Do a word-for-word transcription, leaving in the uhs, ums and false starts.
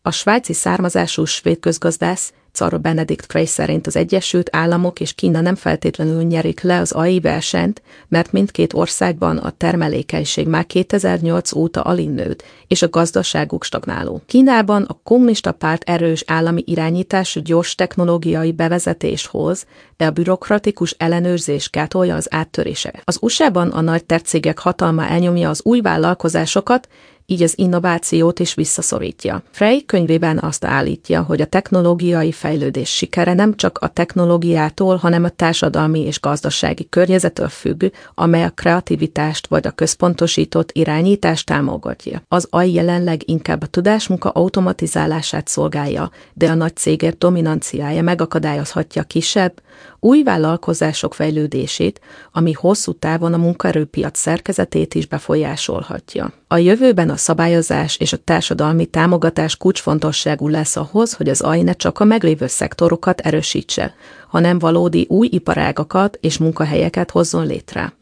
A svájci származású svéd közgazdász Carl Benedikt Frey szerint az Egyesült Államok és Kína nem feltétlenül nyerik le az á i versenyt, mert mindkét országban a termelékenység már kétezer-nyolc óta alig nőtt, és a gazdaságuk stagnáló. Kínában a kommunista párt erős állami irányítású gyors technológiai bevezetést hoz, de a bürokratikus ellenőrzés gátolja az áttöréseket. Az u es á-ban a nagy tercégek hatalma elnyomja az új vállalkozásokat, így az innovációt is visszaszorítja. Frey könyvében azt állítja, hogy a technológiai fejlődés sikere nem csak a technológiától, hanem a társadalmi és gazdasági környezettől függ, amely a kreativitást vagy a központosított irányítást támogatja. Az á i jelenleg inkább a tudásmunka automatizálását szolgálja, de a nagy cégek dominanciája megakadályozhatja kisebb, új vállalkozások fejlődését, ami hosszú távon a munkaerőpiac szerkezetét is befolyásolhatja. A jövőben a szabályozás és a társadalmi támogatás kulcsfontosságú lesz ahhoz, hogy az á i ne csak a meglévő szektorokat erősítse, hanem valódi új iparágakat és munkahelyeket hozzon létre.